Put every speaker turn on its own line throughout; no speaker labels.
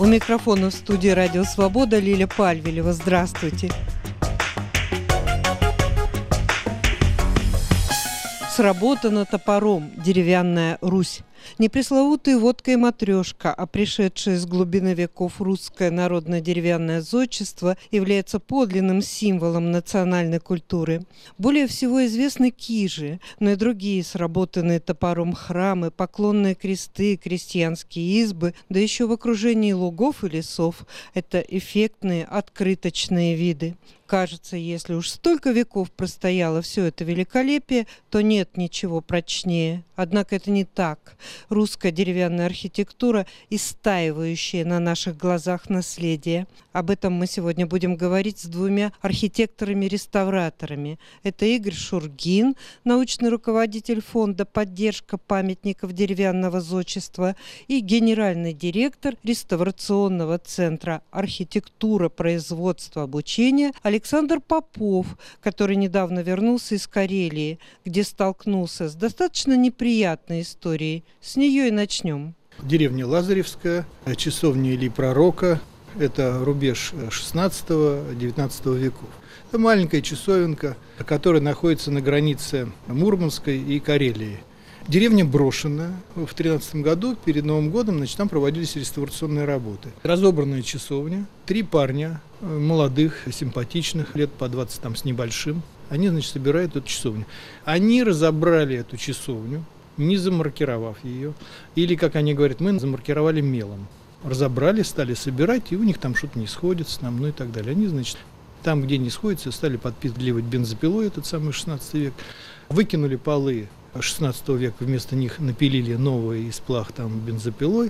У микрофона в студии «Радио Свобода» Лиля Пальвелева. Здравствуйте. Сработана топором деревянная Русь. Не пресловутая водка и матрешка, а пришедшее с глубины веков русское народное деревянное зодчество является подлинным символом национальной культуры. Более всего известны кижи, но и другие сработанные топором храмы, поклонные кресты, крестьянские избы, да еще в окружении лугов и лесов. Это эффектные открыточные виды. Кажется, если уж столько веков простояло все это великолепие, то нет ничего прочнее. Однако это не так. Русская деревянная архитектура, истаивающая на наших глазах наследие. Об этом мы сегодня будем говорить с двумя архитекторами-реставраторами. Это Игорь Шургин, научный руководитель фонда «Поддержка памятников деревянного зодчества» и генеральный директор реставрационного центра «Архитектура, производство, обучение» Александр Попов, который недавно вернулся из Карелии, где столкнулся с достаточно неприятной историей. С нее и начнем.
Деревня Лазаревская, часовня Ильи Пророка. Это рубеж 16-19 веков. Это маленькая часовенка, которая находится на границе Мурманской и Карелии. Деревня брошенная. В 2013 году, перед Новым годом, там проводились реставрационные работы. Разобранная часовня. 3 парня, молодых, симпатичных, лет по 20 там с небольшим. Они, собирают эту часовню. Они разобрали эту часовню, не замаркировав ее. Или, как они говорят, мы замаркировали мелом. Разобрали, стали собирать, и у них там что-то не сходится, и так далее. Они, там, где не сходится, стали подпиливать бензопилой, этот самый 16 век. Выкинули полы 16 века, вместо них напилили новые из плах бензопилой,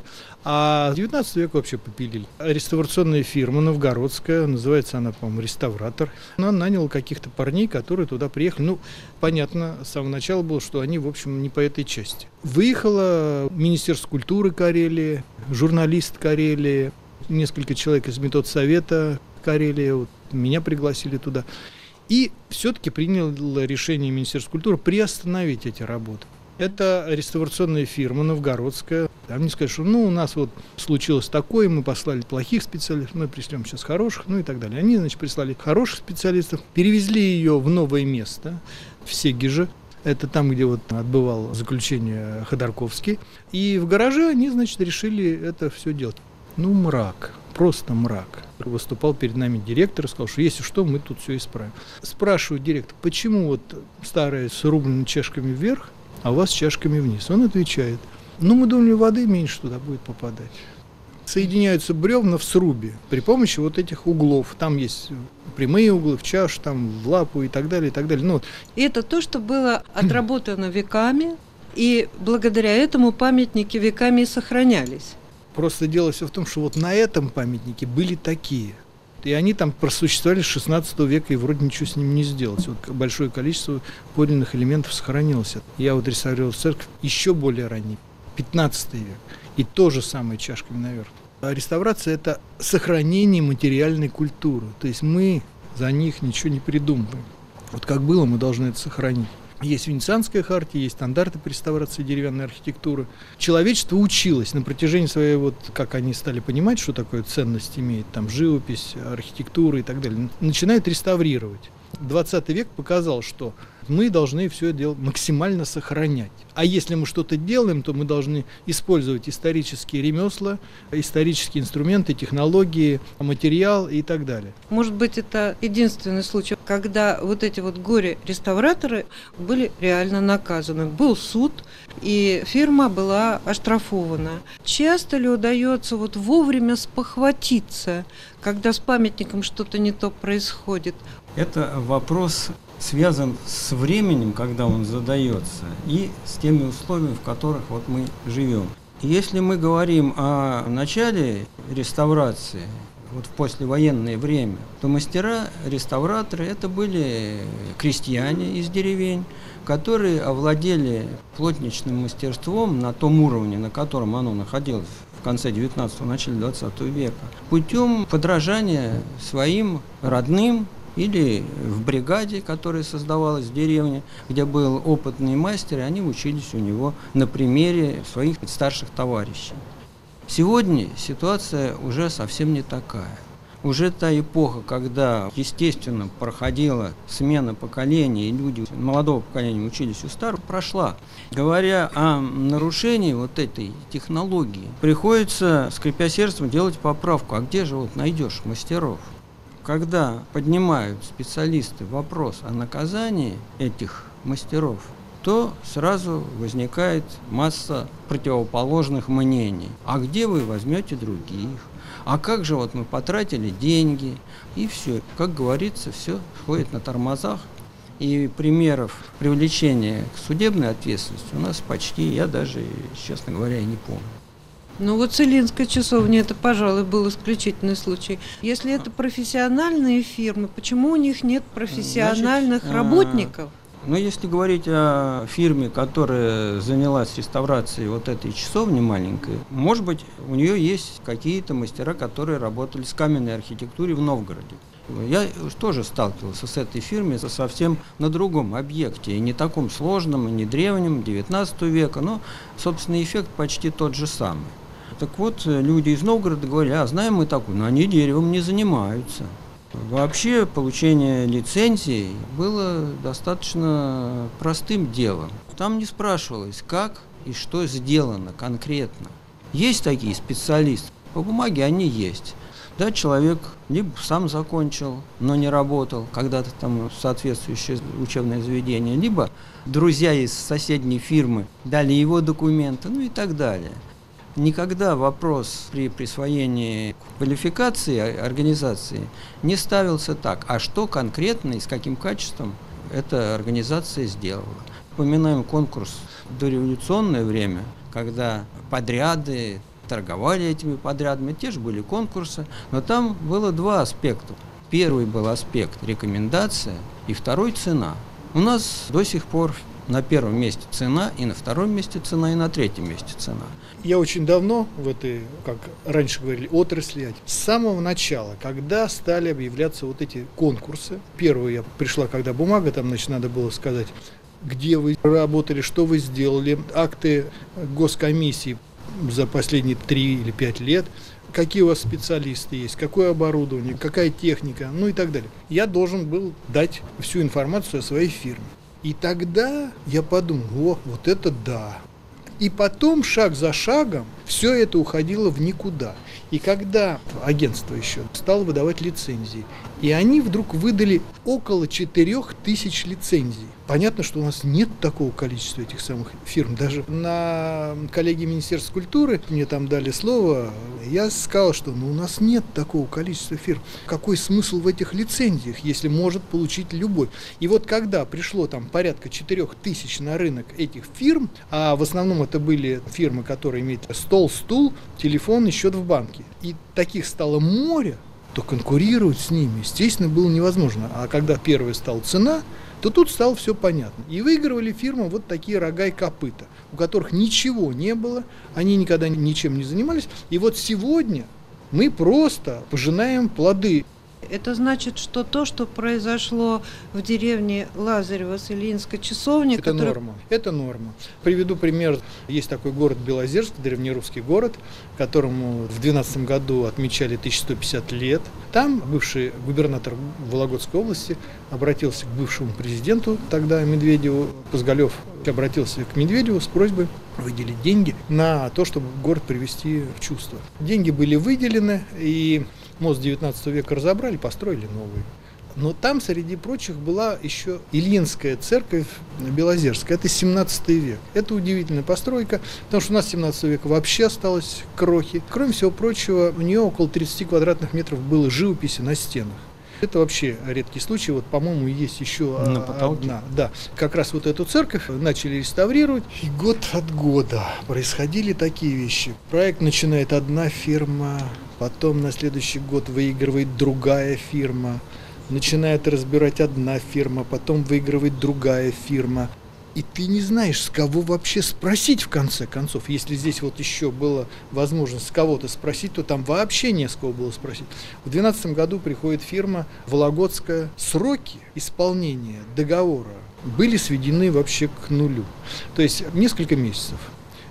а 19 век вообще попилили. Реставрационная фирма новгородская, называется она, по-моему, «Реставратор». Она наняла каких-то парней, которые туда приехали. Понятно, с самого начала было, что они, в общем, не по этой части. Выехало Министерство культуры Карелии, журналист Карелии, несколько человек из методсовета Карелии, меня пригласили туда. И все-таки приняло решение Министерства культуры приостановить эти работы. Это реставрационная фирма новгородская. Они сказали, что у нас случилось такое, мы послали плохих специалистов, мы пришлем сейчас хороших, и так далее. Они, прислали хороших специалистов, перевезли ее в новое место, в Сегеже. Это там, где отбывал заключение Ходорковский. И в гараже они, решили это все делать. Мрак, просто мрак. Выступал перед нами директор и сказал, что если что, мы тут все исправим. Спрашиваю директор, почему старая срублена чашками вверх, а у вас чашками вниз? Он отвечает, мы думали, воды меньше туда будет попадать. Соединяются бревна в срубе при помощи этих углов. Там есть прямые углы в чашу, в лапу и так далее, и так далее.
И это то, что было отработано веками, и благодаря этому памятники веками и сохранялись.
Просто дело все в том, что на этом памятнике были такие. И они там просуществовали с 16 века, и вроде ничего с ними не сделать. Большое количество подлинных элементов сохранилось. Я реставрировал церковь еще более ранний, 15 век. И то же самое чашками наверх. А реставрация – это сохранение материальной культуры. То есть мы за них ничего не придумываем. Как было, мы должны это сохранить. Есть Венецианская хартия, есть стандарты по реставрации деревянной архитектуры. Человечество училось на протяжении своей, как они стали понимать, что такое ценность имеет, живопись, архитектура и так далее, начинают реставрировать. 20 век показал, что мы должны все это дело максимально сохранять. А если мы что-то делаем, то мы должны использовать исторические ремесла, исторические инструменты, технологии, материал и так далее.
Может быть, это единственный случай, когда эти горе-реставраторы были реально наказаны. Был суд, и фирма была оштрафована. Часто ли удается вовремя спохватиться, когда с памятником что-то не то происходит?
Это вопрос связан с временем, когда он задается, и с теми условиями, в которых мы живем. Если мы говорим о начале реставрации, в послевоенное время, то мастера-реставраторы это были крестьяне из деревень, которые овладели плотничным мастерством на том уровне, на котором оно находилось в конце 19-го, начале 20 века, путем подражания своим родным или в бригаде, которая создавалась в деревне, где был опытный мастер, и они учились у него на примере своих старших товарищей. Сегодня ситуация уже совсем не такая. Уже та эпоха, когда, естественно, проходила смена поколений, и люди молодого поколения учились у старых, прошла. Говоря о нарушении вот этой технологии, приходится, скрипя сердцем, делать поправку. А где же вот найдешь мастеров? Когда поднимают специалисты вопрос о наказании этих мастеров, то сразу возникает масса противоположных мнений. А где вы возьмете других? А как же вот мы потратили деньги, и все. Как говорится, все ходит на тормозах. И примеров привлечения к судебной ответственности у нас почти, я даже, честно говоря, и не помню.
Ну вот с Ильинской часовней это, пожалуй, был исключительный случай. Если это профессиональные фирмы, почему у них нет профессиональных работников?
Но если говорить о фирме, которая занялась реставрацией вот этой часовни маленькой, может быть, у нее есть какие-то мастера, которые работали с каменной архитектурой в Новгороде. Я тоже сталкивался с этой фирмой совсем на другом объекте, и не таком сложном, и не древнем, 19 века, но, собственно, эффект почти тот же самый. Так вот, люди из Новгорода говорили, знаем мы такую, но они деревом не занимаются. Вообще получение лицензий было достаточно простым делом. Там не спрашивалось, как и что сделано конкретно. Есть такие специалисты, по бумаге они есть. Да, человек либо сам закончил, но не работал когда-то там в соответствующее учебное заведение, либо друзья из соседней фирмы дали его документы, ну и так далее. Никогда вопрос при присвоении квалификации организации не ставился так, а что конкретно и с каким качеством эта организация сделала. Вспоминаем конкурс в дореволюционное время, когда подряды, торговали этими подрядами, те же были конкурсы, но там было два аспекта. Первый был аспект рекомендация, и второй цена. У нас до сих пор на первом месте цена, и на втором месте цена, и на третьем месте цена.
Я очень давно в этой, как раньше говорили, отрасли, с самого начала, когда стали объявляться вот эти конкурсы. Первый я пришла, когда бумага, там, значит, надо было сказать, где вы работали, что вы сделали, акты госкомиссии за последние 3 или 5 лет, какие у вас специалисты есть, какое оборудование, какая техника, ну и так далее. Я должен был дать всю информацию о своей фирме. И тогда я подумал, вот это да. И потом, шаг за шагом, все это уходило в никуда. И когда агентство еще стало выдавать лицензии, и они вдруг выдали около 4000 лицензий. Понятно, что у нас нет такого количества этих самых фирм. Даже на коллегии Министерства культуры мне там дали слово, я сказал, что у нас нет такого количества фирм. Какой смысл в этих лицензиях, если может получить любой? И вот когда пришло там порядка 4000 на рынок этих фирм, а в основном это были фирмы, которые имеют стол, стул, телефон и счет в банке, и таких стало море, то конкурировать с ними, естественно, было невозможно. А когда первая стала цена, то тут стало все понятно. И выигрывали фирмы вот такие рога и копыта, у которых ничего не было, они никогда ничем не занимались. И вот сегодня мы просто пожинаем плоды.
Это значит, что то, что произошло в деревне Лазарево с Ильинской часовней...
Это норма. Приведу пример. Есть такой город Белозерск, древнерусский город, которому в 2012 году отмечали 1150 лет. Там бывший губернатор Вологодской области обратился к бывшему президенту тогда Медведеву. Позголев обратился к Медведеву с просьбой выделить деньги на то, чтобы город привести в чувство. Деньги были выделены, и мост 19 века разобрали, построили новый. Но там, среди прочих, была еще Ильинская церковь Белозерская. Это 17 век. Это удивительная постройка, потому что у нас 17 века вообще осталось крохи. Кроме всего прочего, у нее около 30 квадратных метров было живописи на стенах. Это вообще редкий случай. Вот, по-моему, есть еще одна. Да, как раз вот эту церковь начали реставрировать. И год от года происходили такие вещи. Проект начинает одна фирма, потом на следующий год выигрывает другая фирма. Начинает разбирать одна фирма, потом выигрывает другая фирма. И ты не знаешь, с кого вообще спросить в конце концов. Если здесь вот еще была возможность с кого-то спросить, то там вообще не с кого было спросить. В 2012 году приходит фирма Вологодская. Сроки исполнения договора были сведены вообще к нулю. То есть несколько месяцев.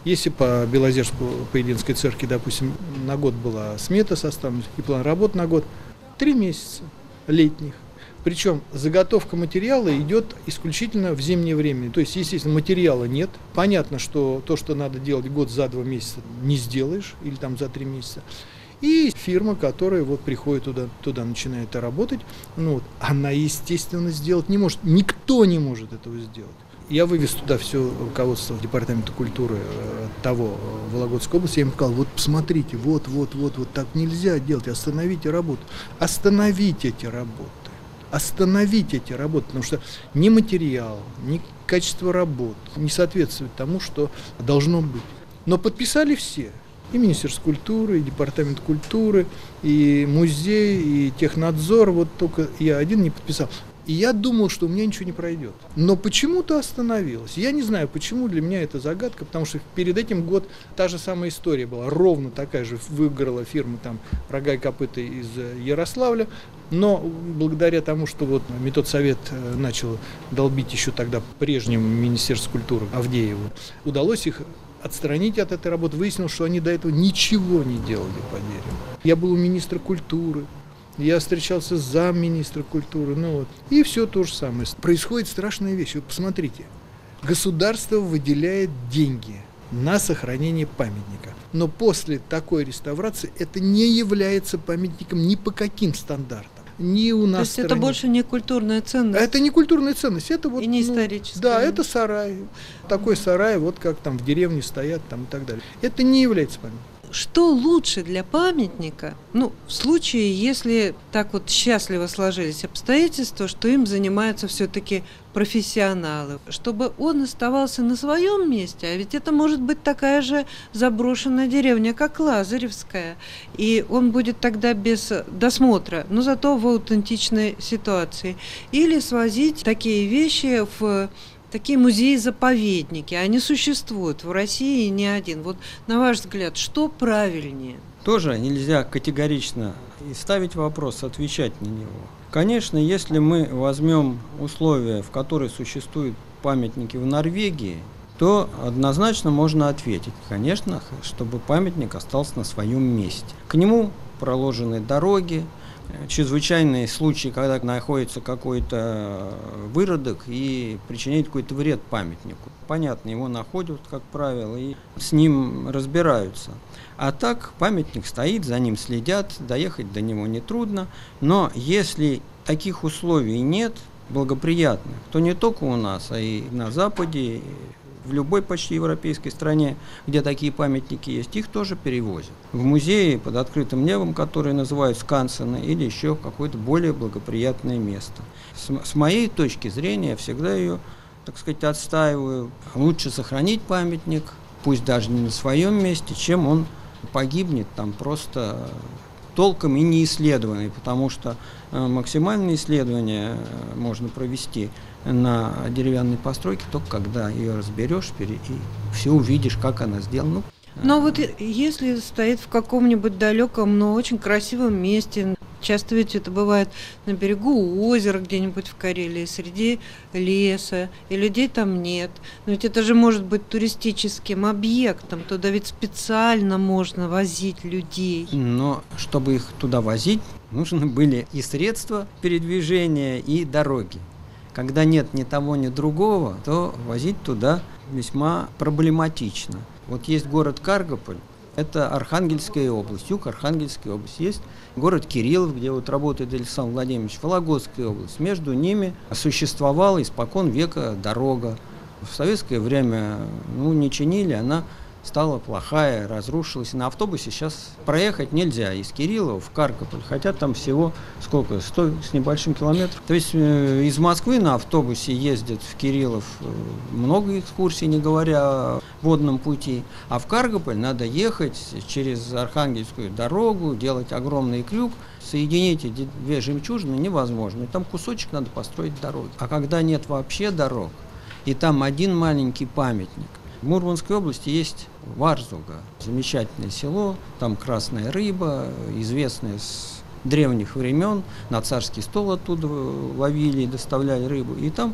Если по Белозерску-Поединской церкви, допустим, на год была смета составлена и план работ на год, 3 месяца летних. Причем заготовка материала идет исключительно в зимнее время. То есть, естественно, материала нет. Понятно, что то, что надо делать год за 2 месяца, не сделаешь, или там за 3 месяца. И фирма, которая вот приходит туда начинает работать, она, естественно, сделать не может. Никто не может этого сделать. Я вывез туда все руководство Департамента культуры того Вологодской области. Я им сказал, вот посмотрите, вот так нельзя делать, остановите работу. Остановите эти работы. Остановить эти работы, потому что ни материал, ни качество работ не соответствует тому, что должно быть. Но подписали все. И Министерство культуры, и Департамент культуры, и музей, и технадзор. Вот только я один не подписал. И я думал, что у меня ничего не пройдет. Но почему-то остановилось. Я не знаю, почему, для меня это загадка, потому что перед этим год та же самая история была. Ровно такая же выиграла фирма там «Рога и копыта» из Ярославля. Но благодаря тому, что вот Методсовет начал долбить еще тогда прежнему Министерству культуры Авдееву, удалось их отстранить от этой работы. Выяснилось, что они до этого ничего не делали по дереву. Я был у министра культуры. Я встречался с замминистра культуры, и все то же самое. Происходит страшная вещь. Вы посмотрите, государство выделяет деньги на сохранение памятника. Но после такой реставрации это не является памятником ни по каким стандартам. Ни у нас.
То есть это больше не культурная ценность?
Это не культурная ценность, это вот.
И не историческая.
Да, это сарай. Такой сарай, вот как там в деревне стоят там и так далее. Это не является памятником.
Что лучше для памятника, в случае, если так вот счастливо сложились обстоятельства, что им занимаются все-таки профессионалы, чтобы он оставался на своем месте, а ведь это может быть такая же заброшенная деревня, как Лазаревская, и он будет тогда без досмотра, но зато в аутентичной ситуации. Или свозить такие вещи в такие музеи-заповедники, они существуют в России не один. Вот на ваш взгляд, что правильнее?
Тоже нельзя категорично и ставить вопрос, отвечать на него. Конечно, если мы возьмем условия, в которых существуют памятники в Норвегии, то однозначно можно ответить, конечно, чтобы памятник остался на своем месте. К нему проложены дороги, чрезвычайные случаи, когда находится какой-то выродок и причиняет какой-то вред памятнику. Понятно, его находят, как правило, и с ним разбираются. А так памятник стоит, за ним следят, доехать до него нетрудно. Но если таких условий нет, благоприятных, то не только у нас, а и на Западе, в любой почти европейской стране, где такие памятники есть, их тоже перевозят. В музеи под открытым небом, которые называют скансены, или еще какое-то более благоприятное место. С моей точки зрения, я всегда ее, так сказать, отстаиваю. Лучше сохранить памятник, пусть даже не на своем месте, чем он погибнет там просто толком и не исследованный, потому что максимальные исследования можно провести на деревянной постройке только когда ее разберешь и все увидишь, как она сделана.
Но вот если стоит в каком-нибудь далеком, но очень красивом месте, часто ведь это бывает на берегу озера где-нибудь в Карелии, среди леса, и людей там нет. Но ведь это же может быть туристическим объектом, туда ведь специально можно возить людей.
Но чтобы их туда возить, нужны были и средства передвижения, и дороги. Когда нет ни того, ни другого, то возить туда весьма проблематично. Вот есть город Каргополь, это Архангельская область, юг Архангельской области. Есть город Кириллов, где вот работает Александр Владимирович, Вологодская область. Между ними существовала испокон века дорога. В советское время не чинили, она стала плохая, разрушилась. На автобусе сейчас проехать нельзя из Кириллова в Каргополь, хотя там всего 100 с небольшим километров. То есть из Москвы на автобусе ездят в Кириллов много экскурсий, не говоря о водном пути. А в Каргополь надо ехать через Архангельскую дорогу, делать огромный крюк. Соединить эти две жемчужины невозможно. И там кусочек надо построить дороги. А когда нет вообще дорог, и там один маленький памятник. В Мурманской области есть Варзуга, замечательное село, там красная рыба, известная с древних времен, на царский стол оттуда ловили и доставляли рыбу. И там в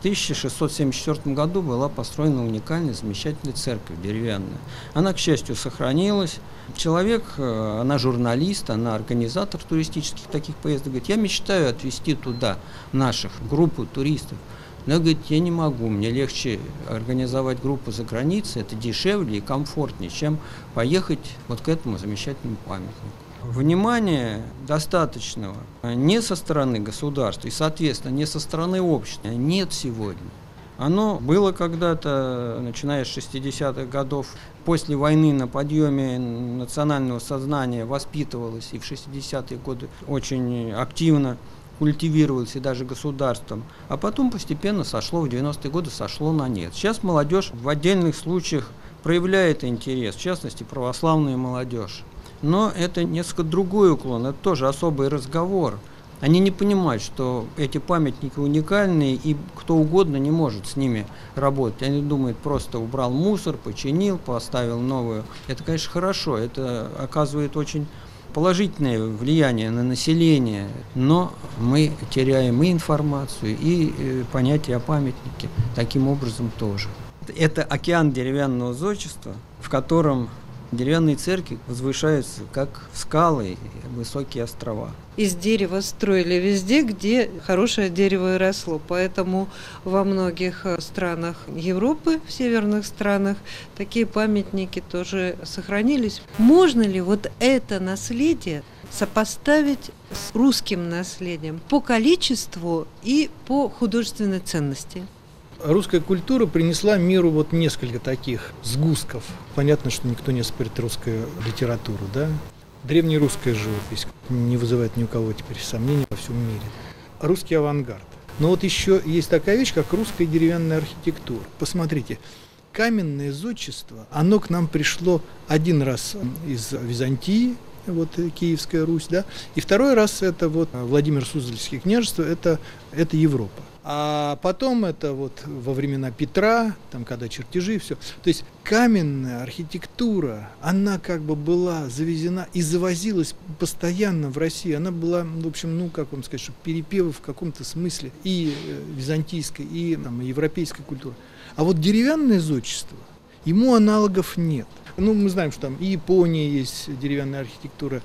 1674 году была построена уникальная, замечательная церковь деревянная. Она, к счастью, сохранилась. Человек, она журналист, она организатор туристических таких поездок, говорит, я мечтаю отвезти туда наших, группу туристов. Но, говорит, я не могу, мне легче организовать группу за границей, это дешевле и комфортнее, чем поехать вот к этому замечательному памятнику. Внимания достаточного не со стороны государства и, соответственно, не со стороны общества нет сегодня. Оно было когда-то, начиная с 60-х годов, после войны на подъеме национального сознания воспитывалось и в 60-е годы очень активно культивировалось и даже государством, а потом постепенно сошло, в 90-е годы сошло на нет. Сейчас молодежь в отдельных случаях проявляет интерес, в частности, православная молодежь. Но это несколько другой уклон, это тоже особый разговор. Они не понимают, что эти памятники уникальные, и кто угодно не может с ними работать. Они думают, просто убрал мусор, починил, поставил новую. Это, конечно, хорошо, это оказывает очень положительное влияние на население, но мы теряем и информацию, и понятие о памятнике таким образом тоже. Это океан деревянного зодчества, в котором деревянные церкви возвышаются как скалы, высокие острова.
Из дерева строили везде, где хорошее дерево и росло. Поэтому во многих странах Европы, в северных странах, такие памятники тоже сохранились. Можно ли вот это наследие сопоставить с русским наследием по количеству и по художественной ценности?
Русская культура принесла миру вот несколько таких сгустков. Понятно, что никто не спорит русскую литературу, да? Древнерусская живопись не вызывает ни у кого теперь сомнений во всем мире. Русский авангард. Но вот еще есть такая вещь, как русская деревянная архитектура. Посмотрите, каменное зодчество, оно к нам пришло один раз из Византии, вот Киевская Русь, да, и второй раз это вот Владимир Суздальское княжество, это Европа. А потом это вот во времена Петра, там когда чертежи, все. То есть каменная архитектура, она как бы была завезена и завозилась постоянно в России. Она была, в общем, ну как вам сказать, что перепевы в каком-то смысле и византийской, и там, европейской культуры. А вот деревянное зодчество, ему аналогов нет. Ну, мы знаем, что там и Япония есть деревянная архитектура,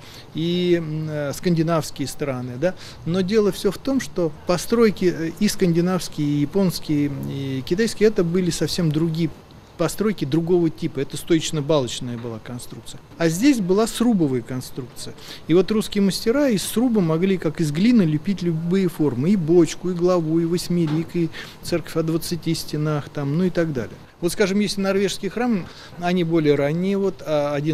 и скандинавские страны, да. Но дело все в том, что постройки и скандинавские, и японские, и китайские, это были совсем другие постройки другого типа. Это стоечно-балочная была конструкция. А здесь была срубовая конструкция. И вот русские мастера из сруба могли, как из глины, лепить любые формы. И бочку, и главу, и восьмерик, и церковь о 20 стенах, там, ну и так далее. Вот, скажем, если норвежские храмы, они более ранние, вот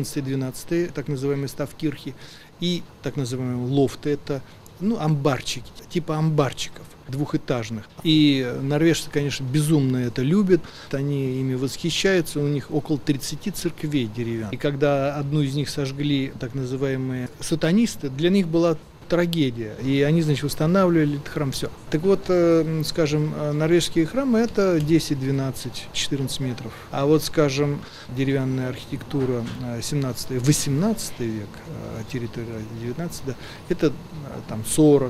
11-12, так называемые ставкирхи, и так называемые лофты, это амбарчики, типа амбарчиков двухэтажных. И норвежцы, конечно, безумно это любят, они ими восхищаются, у них около 30 церквей деревянных. И когда одну из них сожгли так называемые сатанисты, для них была трагедия. И они, значит, устанавливали этот храм, все. Так вот, скажем, норвежские храмы это 10, 12, 14 метров. А вот, скажем, деревянная архитектура 17-18 век, территория 19, да, это там 40,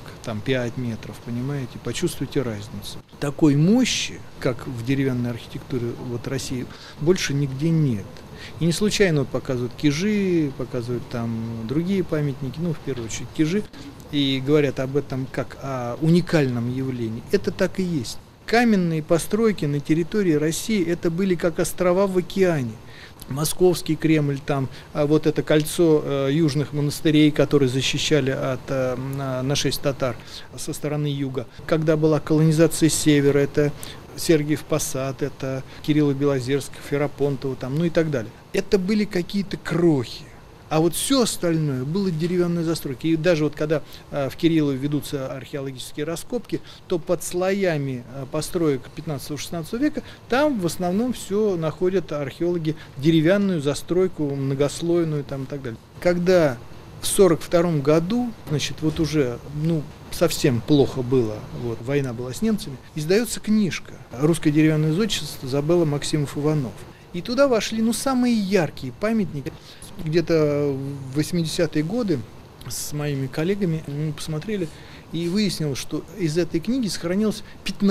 45 метров, понимаете? Почувствуйте разницу. Такой мощи, как в деревянной архитектуре вот России, больше нигде нет. И не случайно вот показывают Кижи, показывают там другие памятники, в первую очередь Кижи, и говорят об этом как о уникальном явлении. Это так и есть. Каменные постройки на территории России это были как острова в океане. Московский Кремль, там вот это кольцо южных монастырей, которые защищали от нашествия татар со стороны юга. Когда была колонизация севера, это Сергиев Посад, это Кирилла Белозерского, Ферапонтова, там, и так далее. Это были какие-то крохи. А вот все остальное было деревянной застройки. И даже вот когда в Кириллове ведутся археологические раскопки, то под слоями построек 15-16 века там в основном все находят археологи деревянную застройку, многослойную там, и так далее. Когда в 1942 году, значит, вот уже, совсем плохо было, вот, война была с немцами, издается книжка «Русское деревянное зодчество» Забелла Максимов-Иванов. И туда вошли, самые яркие памятники. Где-то в 80-е годы с моими коллегами мы посмотрели, и выяснилось, что из этой книги сохранилось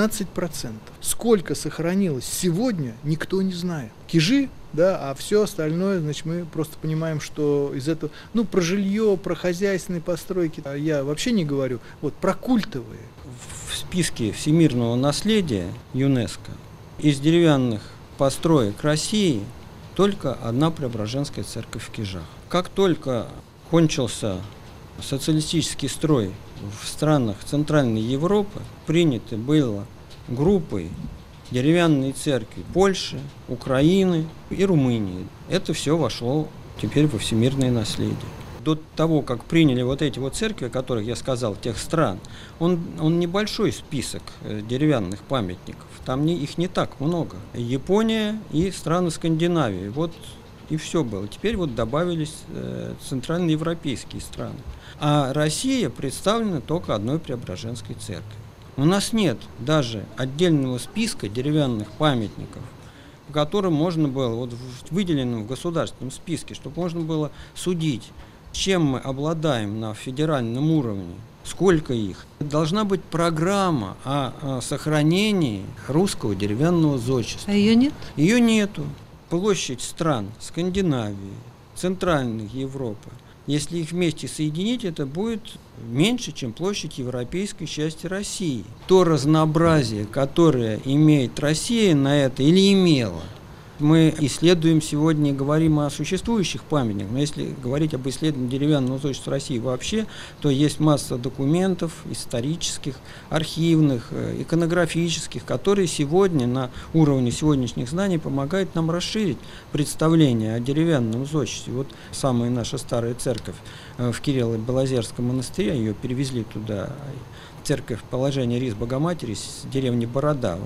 15%. Сколько сохранилось сегодня, никто не знает. Кижи, да, а все остальное, значит, мы просто понимаем, что из этого, про жилье, про хозяйственные постройки я вообще не говорю, вот про культовые.
В списке всемирного наследия ЮНЕСКО из деревянных построек России только одна Преображенская церковь в Кижах. Как только кончился социалистический строй в странах Центральной Европы, принято было группой деревянные церкви Польши, Украины и Румынии. Это все вошло теперь во всемирное наследие. До того, как приняли вот эти вот церкви, о которых я сказал, тех стран, он небольшой список деревянных памятников. Там их не так много. Япония и страны Скандинавии. Вот и все было. Теперь вот добавились центральноевропейские страны. А Россия представлена только одной Преображенской церковью. У нас нет даже отдельного списка деревянных памятников, по которым можно было, вот выделенным в государственном списке, чтобы можно было судить, чем мы обладаем на федеральном уровне, сколько их. Должна быть программа о сохранении русского деревянного зодчества.
А ее нет?
Ее нету. Площадь стран Скандинавии, Центральной Европы, если их вместе соединить, это будет меньше, чем площадь европейской части России. То разнообразие, которое имеет Россия на это или имела, мы исследуем сегодня, говорим о существующих памятниках, но если говорить об исследовании деревянного зодчества России вообще, то есть масса документов исторических, архивных, иконографических, которые сегодня на уровне сегодняшних знаний помогают нам расширить представление о деревянном зодчестве. Вот самая наша старая церковь в Кирилло-Белозерском монастыре, ее перевезли туда, церковь положения Рис Богоматери с деревни Бородава,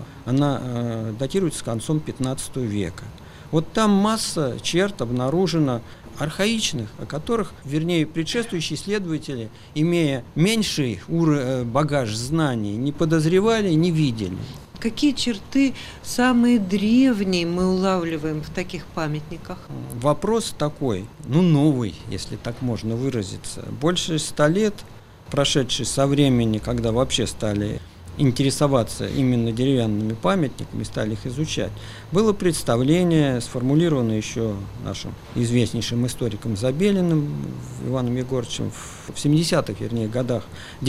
она датируется с концом 15 века. Вот там масса черт обнаружена архаичных, о которых, вернее, предшествующие исследователи, имея меньший багаж знаний, не подозревали, не видели.
Какие черты самые древние мы улавливаем в таких памятниках?
Вопрос такой, новый, если так можно выразиться. Больше 100 лет, прошедший со времени, когда вообще стали интересоваться именно деревянными памятниками, стали их изучать, было представление, сформулированное еще нашим известнейшим историком Забелиным Иваном Егоровичем в 70-х, годах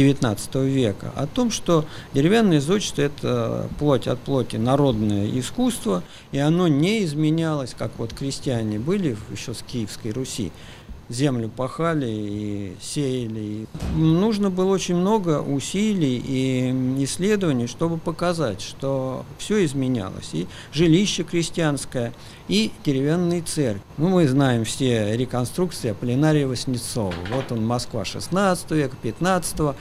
XIX века, о том, что деревянное зодчество – это плоть от плоти народное искусство, и оно не изменялось, как вот крестьяне были еще с Киевской Руси, землю пахали и сеяли. Нужно было очень много усилий и исследований, чтобы показать, что все изменялось. И жилище крестьянское, и деревянные церкви. Мы знаем все реконструкции Аполлинария Васнецова. Вот он, Москва 16 века, 15 -го.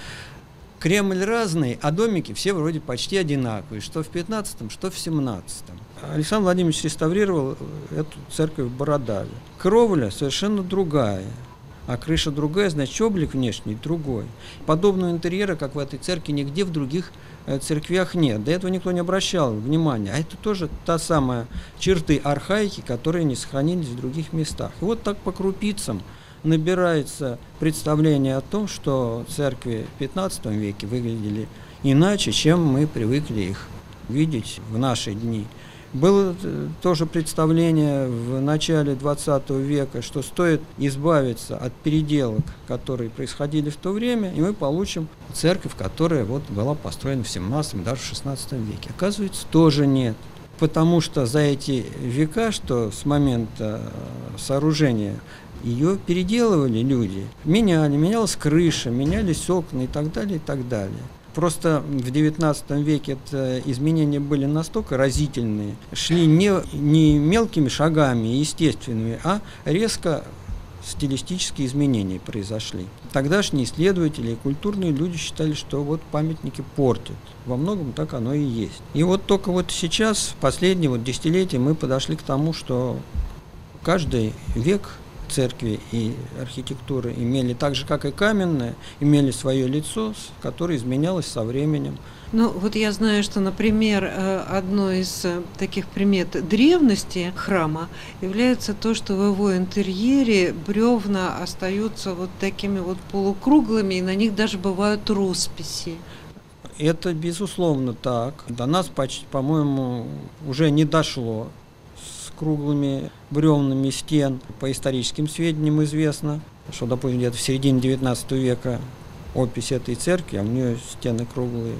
Кремль разный, а домики все вроде почти одинаковые, что в 15-м, что в 17-м. Александр Владимирович реставрировал эту церковь в Бородаве. Кровля совершенно другая, а крыша другая, значит, облик внешний другой. Подобного интерьера, как в этой церкви, нигде в других церквях нет. До этого никто не обращал внимания. А это тоже та самая черты архаики, которые не сохранились в других местах. И вот так по крупицам набирается представление о том, что церкви в 15 веке выглядели иначе, чем мы привыкли их видеть в наши дни. Было тоже представление в начале 20 века, что стоит избавиться от переделок, которые происходили в то время, и мы получим церковь, которая была построена в 17 даже в 16 веке. Оказывается, тоже нет. Потому что за эти века, что с момента сооружения, ее переделывали люди, менялась крыша, менялись окна и так далее, и так далее. Просто в XIX веке изменения были настолько разительные, шли не мелкими шагами, естественными, а резко стилистические изменения произошли. Тогдашние исследователи и культурные люди считали, что памятники портят. Во многом так оно и есть. И только сейчас, в последние десятилетия, мы подошли к тому, что каждый век церкви и архитектуры имели, так же как и каменные, имели свое лицо, которое изменялось со временем.
Ну, вот я знаю, что, например, одной из таких примет древности храма является то, что в его интерьере бревна остаются вот такими вот полукруглыми, и на них даже бывают росписи.
Это безусловно так. До нас, почти, по-моему, уже не дошло с круглыми бревнами стен. По историческим сведениям известно, что, допустим, где-то в середине XIX века опись этой церкви, а у нее стены круглые,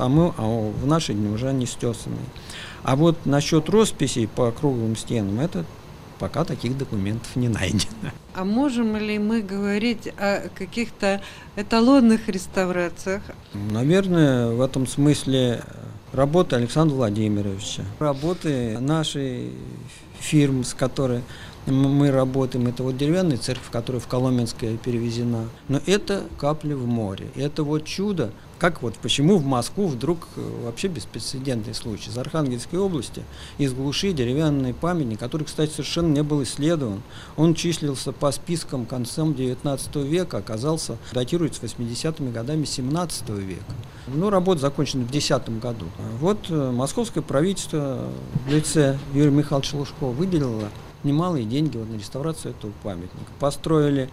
а в наши дни уже они стесанные. А вот насчет росписей по круглым стенам, это пока таких документов не найдено.
А можем ли мы говорить о каких-то эталонных реставрациях?
Наверное, в этом смысле работы Александра Владимировича, работы нашей фирмы, с которой мы работаем, это вот деревянная церковь, которая в Коломенское перевезена. Но это капля в море. Это вот чудо. Как вот почему в Москву вдруг вообще беспрецедентный случай. Из Архангельской области, из глуши деревянный памятник, который, кстати, совершенно не был исследован. Он числился по спискам концом XIX века, оказался, датируется 80-ми годами XVII века. Ну, работа закончена в 2010 году. Вот московское правительство в лице Юрия Михайловича Лужкова выделило немалые деньги вот на реставрацию этого памятника. Построили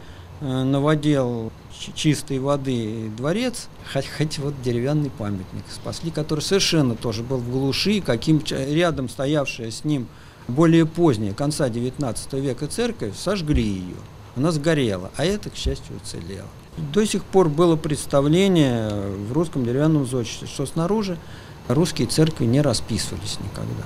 новодел чистой воды дворец, хоть вот деревянный памятник спасли, который совершенно тоже был в глуши, рядом стоявшая с ним более поздняя, конца XIX века церковь, сожгли ее. Она сгорела, а это, к счастью, уцелело. До сих пор было представление в русском деревянном зодчестве, что снаружи русские церкви не расписывались никогда.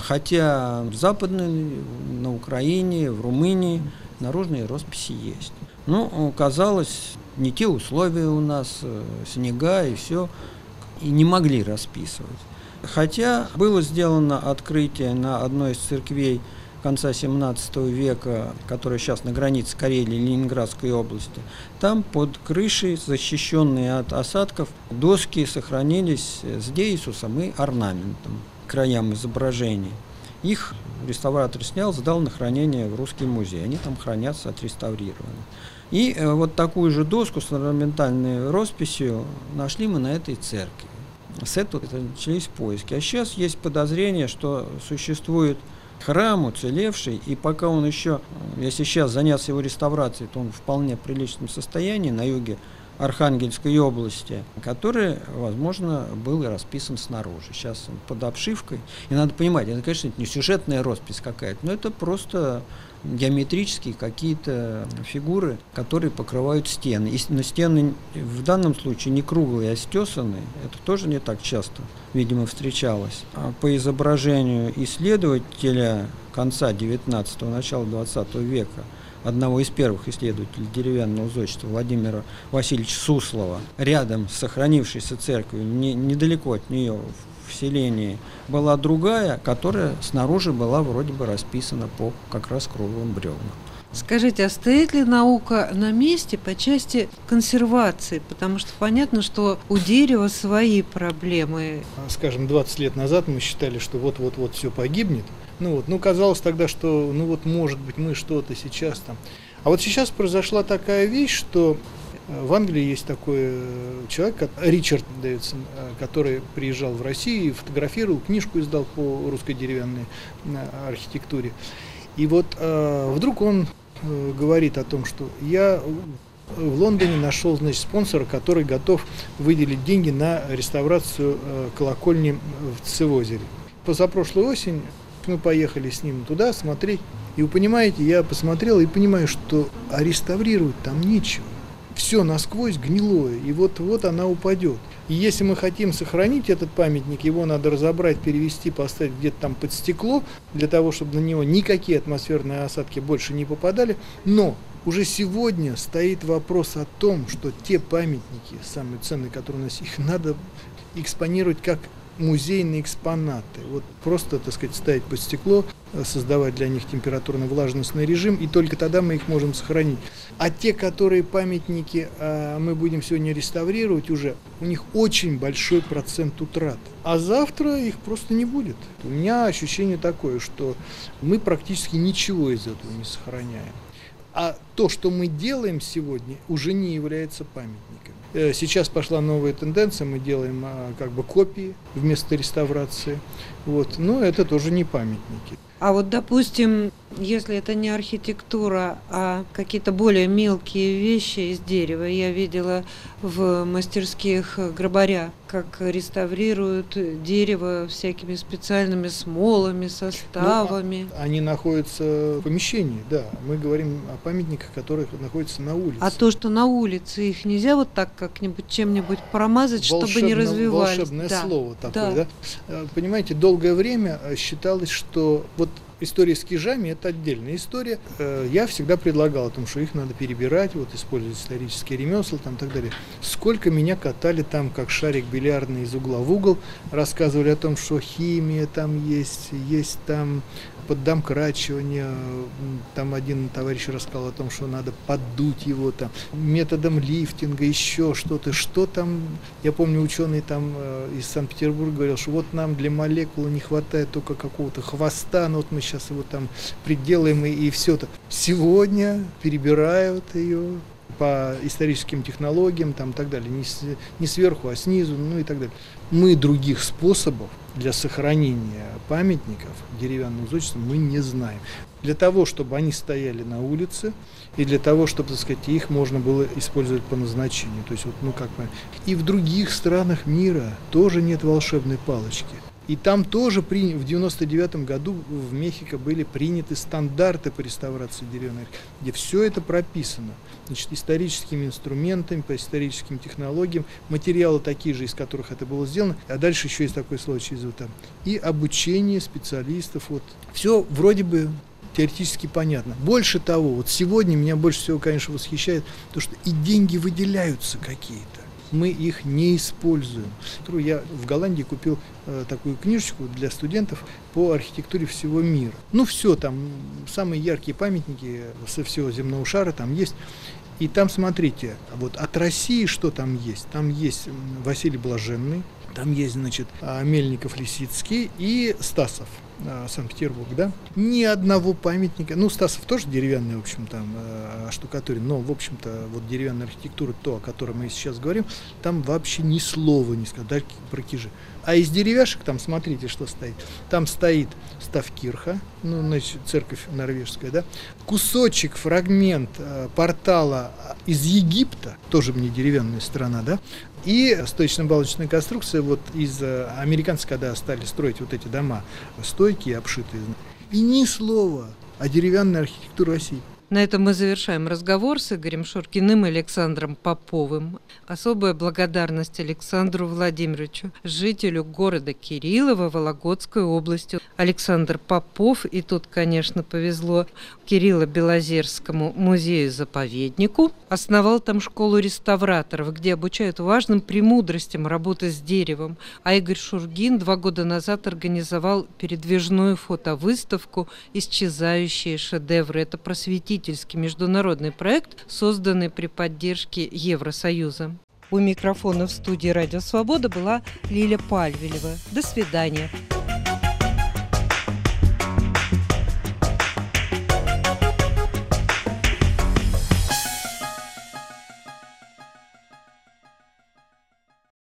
Хотя в Западной, на Украине, в Румынии наружные росписи есть. Но казалось, не те условия у нас, снега и все, и не могли расписывать. Хотя было сделано открытие на одной из церквей конца XVII века, которая сейчас на границе Карелии и Ленинградской области. Там под крышей, защищенные от осадков, доски сохранились с деисусом и орнаментом к краям изображений. Их реставратор снял, сдал на хранение в Русский музей. Они там хранятся, отреставрированы. И вот такую же доску с орнаментальной росписью нашли мы на этой церкви. С этого начались поиски. А сейчас есть подозрение, что существует храм уцелевший, и пока он еще, если сейчас заняться его реставрацией, то он в вполне приличном состоянии на юге Архангельской области, который, возможно, был и расписан снаружи. Сейчас он под обшивкой. И надо понимать, это, конечно, не сюжетная роспись какая-то, но это просто геометрические какие-то фигуры, которые покрывают стены. И на стены в данном случае не круглые, а стесанные. Это тоже не так часто, видимо, встречалось. А по изображению исследователя конца 19-го, начала 20 века, одного из первых исследователей деревянного зодчества Владимира Васильевича Суслова, рядом с сохранившейся церковью, недалеко от нее, в селении, была другая, которая снаружи была вроде бы расписана по как раз круглым бревнам.
Скажите, а стоит ли наука на месте по части консервации? Потому что понятно, что у дерева свои проблемы.
Скажем, 20 лет назад мы считали, что вот-вот-вот все погибнет. Казалось тогда, что может быть мы что-то сейчас там. А вот сейчас произошла такая вещь, что в Англии есть такой человек, Ричард Дэвидсон, который приезжал в Россию, фотографировал, книжку издал по русской деревянной архитектуре. И вот вдруг он говорит о том, что я в Лондоне нашел, спонсора, который готов выделить деньги на реставрацию колокольни в Цивозере. Позапрошлой осень мы поехали с ним туда смотреть. И вы понимаете, я посмотрел и понимаю, что реставрировать там нечего. Все насквозь гнилое, и вот она упадет. И если мы хотим сохранить этот памятник, его надо разобрать, перевести, поставить где-то там под стекло, для того, чтобы на него никакие атмосферные осадки больше не попадали. Но уже сегодня стоит вопрос о том, что те памятники, самые ценные, которые у нас, их надо экспонировать как музейные экспонаты. Вот просто, ставить под стекло, создавать для них температурно-влажностный режим, и только тогда мы их можем сохранить. А те, которые памятники мы будем сегодня реставрировать уже, у них очень большой процент утрат. А завтра их просто не будет. У меня ощущение такое, что мы практически ничего из этого не сохраняем. А то, что мы делаем сегодня, уже не является памятником. Сейчас пошла новая тенденция, мы делаем как бы копии вместо реставрации. Вот. Но это тоже не памятники.
А вот, допустим, если это не архитектура, а какие-то более мелкие вещи из дерева, я видела в мастерских Грабаря, как реставрируют дерево всякими специальными смолами, составами.
Они находятся в помещении, да. Мы говорим о памятниках, которые находятся на улице.
А то, что на улице, их нельзя вот так как-нибудь чем-нибудь промазать, чтобы не развивались?
Волшебное слово такое, да. Понимаете, долгое время считалось, что вот история с кижами – это отдельная история. Я всегда предлагал о том, что их надо перебирать, вот, использовать исторические ремесла и так далее. Сколько меня катали там, как шарик бильярдный из угла в угол, рассказывали о том, что химия там есть там поддомкрачивание. Там один товарищ рассказал о том, что надо поддуть его там методом лифтинга, еще что-то. Что там, я помню, ученый там из Санкт-Петербурга говорил, что вот нам для молекулы не хватает только какого-то хвоста, но вот мы сейчас его там приделаем и все это. Сегодня перебирают ее по историческим технологиям там, и так далее, не сверху, а снизу, ну и так далее. Мы других способов для сохранения памятников деревянного зодчества мы не знаем. Для того, чтобы они стояли на улице, и для того, чтобы, так сказать, их можно было использовать по назначению. То есть, вот, ну как бы, и в других странах мира тоже нет волшебной палочки. И там тоже в 1999 году в Мехико были приняты стандарты по реставрации деревянной архитектуры, где все это прописано. Значит, историческими инструментами, по историческим технологиям, материалы такие же, из которых это было сделано. А дальше еще есть такое слово через вот там. И обучение специалистов. Вот. Все вроде бы теоретически понятно. Больше того, вот сегодня меня больше всего, конечно, восхищает то, что и деньги выделяются какие-то. Мы их не используем. Я в Голландии купил такую книжечку для студентов по архитектуре всего мира. Ну все, там самые яркие памятники со всего земного шара там есть. И там, смотрите, вот от России что там есть? Там есть Василий Блаженный, там есть, значит, Мельников-Лисицкий и Стасов. Санкт-Петербург, да? Ни одного памятника, ну, Стасов тоже деревянный, в общем, там, штукатурен, но, в общем-то, вот деревянная архитектура, то, о которой мы сейчас говорим, там вообще ни слова не сказать про кижи. А из деревяшек там, смотрите, что стоит. Там стоит Ставкирха, ну, значит, церковь норвежская, да? Кусочек, фрагмент портала из Египта, тоже мне деревянная страна, да? И стоечно-балочная конструкция вот из американцев, когда стали строить вот эти дома, стойкие, обшитые. И ни слова о деревянной архитектуре России.
На этом мы завершаем разговор с Игорем Шургиным и Александром Поповым. Особая благодарность Александру Владимировичу, жителю города Кириллова Вологодской области. Александр Попов, и тут, конечно, повезло Кирилло-Белозерскому музею-заповеднику, основал там школу реставраторов, где обучают важным премудростям работы с деревом. А Игорь Шургин 2 года назад организовал передвижную фотовыставку «Исчезающие шедевры». Это просветительский международный проект, созданный при поддержке Евросоюза. У микрофона в студии «Радио Свобода» была Лиля Пальвелева. До свидания.